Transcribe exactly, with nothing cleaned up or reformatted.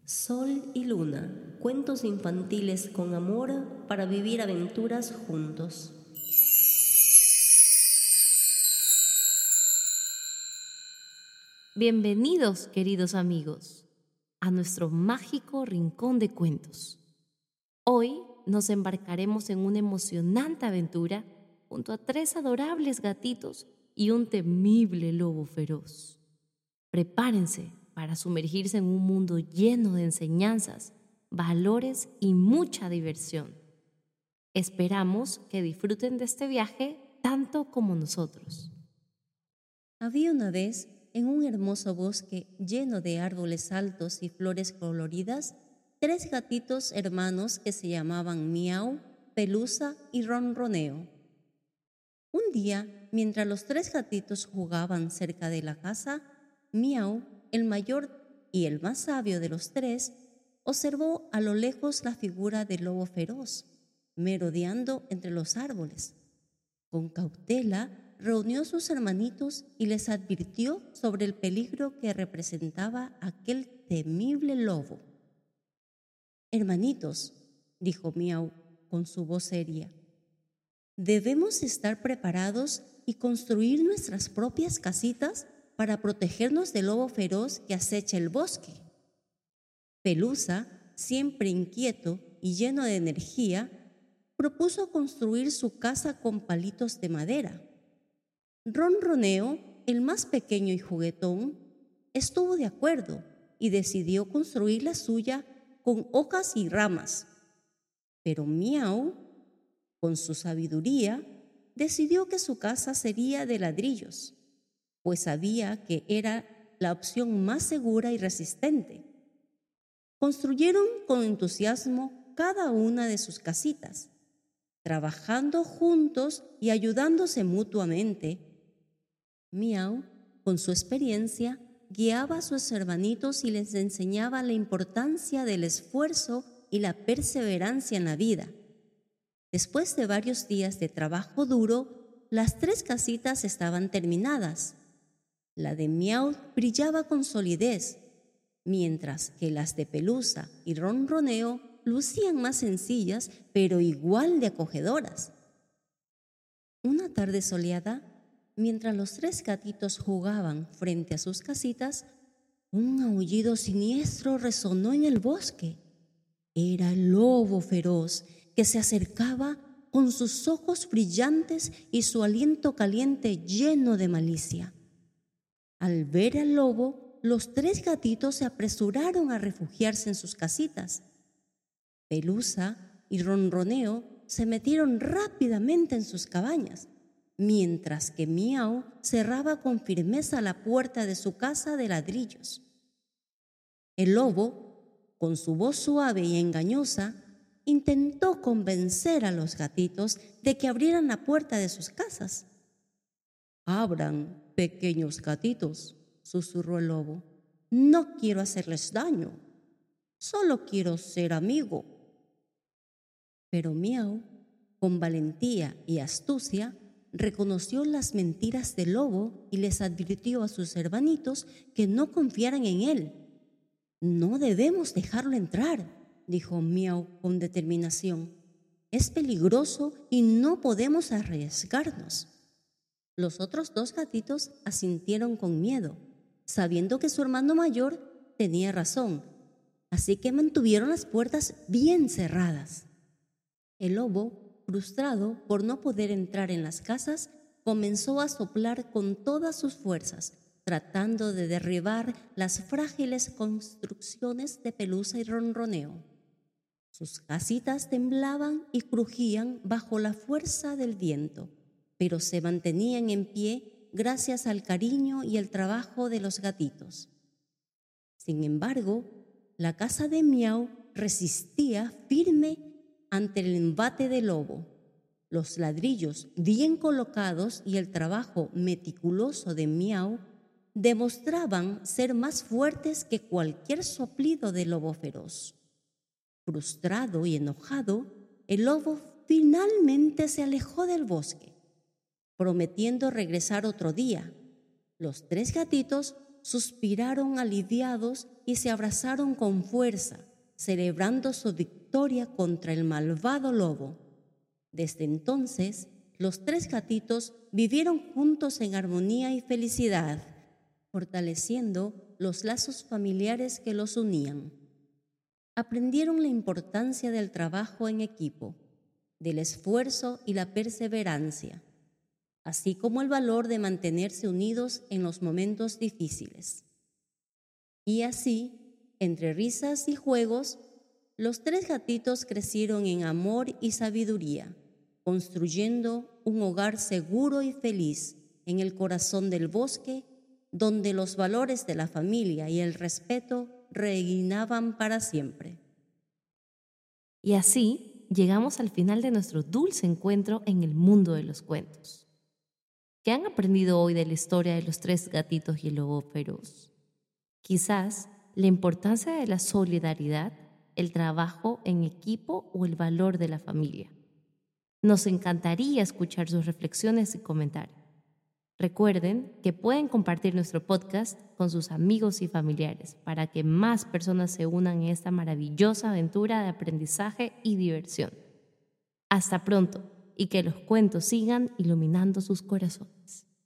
Sol y Luna, cuentos infantiles con amor para vivir aventuras juntos. Bienvenidos, queridos amigos, a nuestro mágico rincón de cuentos. Hoy nos embarcaremos en una emocionante aventura junto a tres adorables gatitos y un temible lobo feroz. Prepárense para sumergirse en un mundo lleno de enseñanzas, valores y mucha diversión. Esperamos que disfruten de este viaje tanto como nosotros. Había una vez, en un hermoso bosque lleno de árboles altos y flores coloridas, tres gatitos hermanos que se llamaban Miau, Pelusa y Ronroneo. Un día, mientras los tres gatitos jugaban cerca de la casa, Miau, el mayor y el más sabio de los tres, observó a lo lejos la figura del lobo feroz, merodeando entre los árboles. Con cautela, reunió a sus hermanitos y les advirtió sobre el peligro que representaba aquel temible lobo. «Hermanitos», dijo Miau con su voz seria, «debemos estar preparados y construir nuestras propias casitas para protegernos del lobo feroz que acecha el bosque». Pelusa, siempre inquieto y lleno de energía, propuso construir su casa con palitos de madera. Ronroneo, el más pequeño y juguetón, estuvo de acuerdo y decidió construir la suya con hojas y ramas. Pero Miau, con su sabiduría, decidió que su casa sería de ladrillos, pues sabía que era la opción más segura y resistente. Construyeron con entusiasmo cada una de sus casitas, trabajando juntos y ayudándose mutuamente. Miau, con su experiencia, guiaba a sus hermanitos y les enseñaba la importancia del esfuerzo y la perseverancia en la vida. Después de varios días de trabajo duro, las tres casitas estaban terminadas. La de Miau brillaba con solidez, mientras que las de Pelusa y Ronroneo lucían más sencillas, pero igual de acogedoras. Una tarde soleada, mientras los tres gatitos jugaban frente a sus casitas, un aullido siniestro resonó en el bosque. Era el lobo feroz que se acercaba con sus ojos brillantes y su aliento caliente lleno de malicia. Al ver al lobo, los tres gatitos se apresuraron a refugiarse en sus casitas. Pelusa y Ronroneo se metieron rápidamente en sus cabañas, mientras que Miau cerraba con firmeza la puerta de su casa de ladrillos. El lobo, con su voz suave y engañosa, intentó convencer a los gatitos de que abrieran la puerta de sus casas. «Abran, pequeños gatitos», susurró el lobo. «No quiero hacerles daño, solo quiero ser amigo». Pero Miau, con valentía y astucia, reconoció las mentiras del lobo y les advirtió a sus hermanitos que no confiaran en él. «No debemos dejarlo entrar», dijo Miau con determinación. «Es peligroso y no podemos arriesgarnos». Los otros dos gatitos asintieron con miedo, sabiendo que su hermano mayor tenía razón, así que mantuvieron las puertas bien cerradas. El lobo, frustrado por no poder entrar en las casas, comenzó a soplar con todas sus fuerzas, tratando de derribar las frágiles construcciones de Pelusa y Ronroneo. Sus casitas temblaban y crujían bajo la fuerza del viento, pero se mantenían en pie gracias al cariño y el trabajo de los gatitos. Sin embargo, la casa de Miau resistía firme ante el embate del lobo. Los ladrillos bien colocados y el trabajo meticuloso de Miau demostraban ser más fuertes que cualquier soplido del lobo feroz. Frustrado y enojado, el lobo finalmente se alejó del bosque, prometiendo regresar otro día. Los tres gatitos suspiraron aliviados y se abrazaron con fuerza, celebrando su victoria contra el malvado lobo. Desde entonces, los tres gatitos vivieron juntos en armonía y felicidad, fortaleciendo los lazos familiares que los unían. Aprendieron la importancia del trabajo en equipo, del esfuerzo y la perseverancia, así como el valor de mantenerse unidos en los momentos difíciles. Y así, entre risas y juegos, los tres gatitos crecieron en amor y sabiduría, construyendo un hogar seguro y feliz en el corazón del bosque, donde los valores de la familia y el respeto reinaban para siempre. Y así llegamos al final de nuestro dulce encuentro en el mundo de los cuentos. ¿Qué han aprendido hoy de la historia de los tres gatitos y el lobo feroz? Quizás la importancia de la solidaridad, el trabajo en equipo o el valor de la familia. Nos encantaría escuchar sus reflexiones y comentarios. Recuerden que pueden compartir nuestro podcast con sus amigos y familiares para que más personas se unan en esta maravillosa aventura de aprendizaje y diversión. Hasta pronto y que los cuentos sigan iluminando sus corazones.